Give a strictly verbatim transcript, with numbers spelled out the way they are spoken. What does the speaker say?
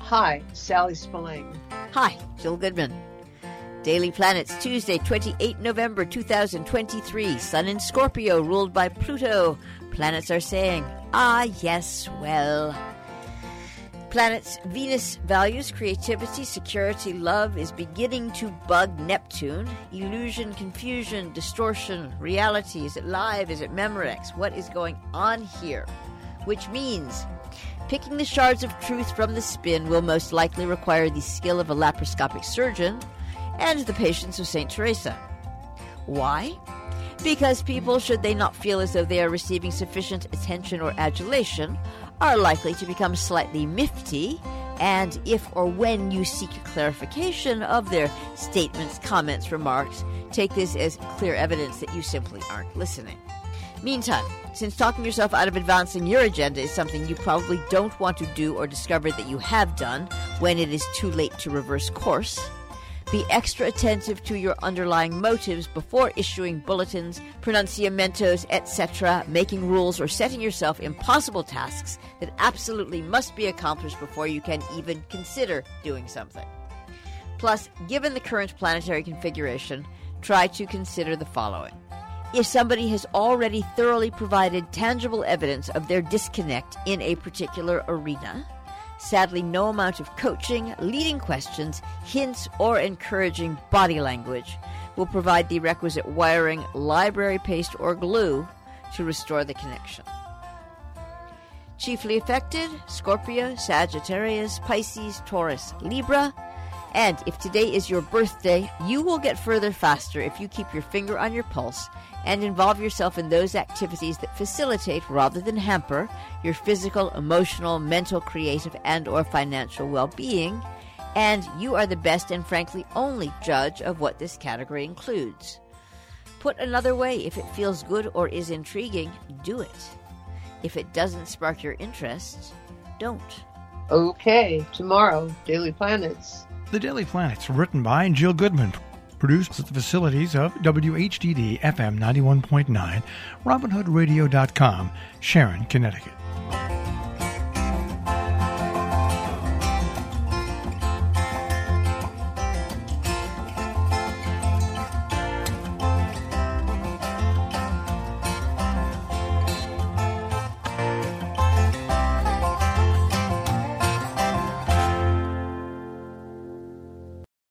Hi, Sally Spillane. Hi, Jill Goodman. Daily Planets, Tuesday, twenty-eighth of November, two thousand twenty-three. Sun in Scorpio, ruled by Pluto. Planets are saying, ah, yes, well. Planets, Venus values creativity, security, love is beginning to bug Neptune. Illusion, confusion, distortion, reality. Is it live? Is it Memorex? What is going on here? Which means picking the shards of truth from the spin will most likely require the skill of a laparoscopic surgeon and the patience of Saint Teresa. Why? Because people, should they not feel as though they are receiving sufficient attention or adulation, are likely to become slightly mifty, and if or when you seek clarification of their statements, comments, remarks, take this as clear evidence that you simply aren't listening. Meantime, since talking yourself out of advancing your agenda is something you probably don't want to do or discover that you have done when it is too late to reverse course, be extra attentive to your underlying motives before issuing bulletins, pronunciamentos, et cetera, making rules, or setting yourself impossible tasks that absolutely must be accomplished before you can even consider doing something. Plus, given the current planetary configuration, try to consider the following. If somebody has already thoroughly provided tangible evidence of their disconnect in a particular arena, sadly, no amount of coaching, leading questions, hints, or encouraging body language will provide the requisite wiring, library paste, or glue to restore the connection. Chiefly affected, Scorpio, Sagittarius, Pisces, Taurus, Libra. And if today is your birthday, you will get further faster if you keep your finger on your pulse and involve yourself in those activities that facilitate rather than hamper your physical, emotional, mental, creative, and or financial well-being, and you are the best and frankly only judge of what this category includes. Put another way, if it feels good or is intriguing, do it. If it doesn't spark your interest, don't. Okay, tomorrow, Daily Planets. The Daily Planets, written by Jill Goodman. Produced at the facilities of W H D D F M ninety-one point nine, Robin Hood Radio dot com, Sharon, Connecticut.